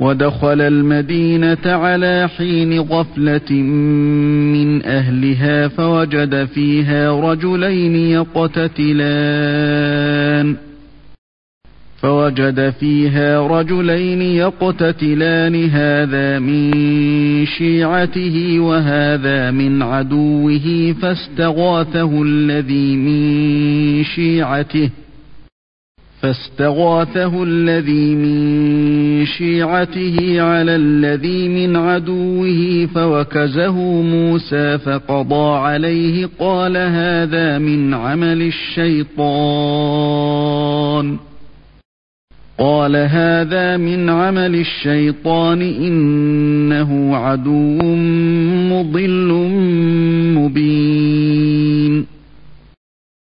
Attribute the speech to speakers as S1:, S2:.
S1: ودخل المدينة على حين غفلة من أهلها فوجد فيها رجلين يقتتلان هذا من شيعته وهذا من عدوه فاستغاثه الذي من شيعته على الذي من عدوه فوكزه موسى فقضى عليه قال هذا من عمل الشيطان إنه عدو مضل مبين.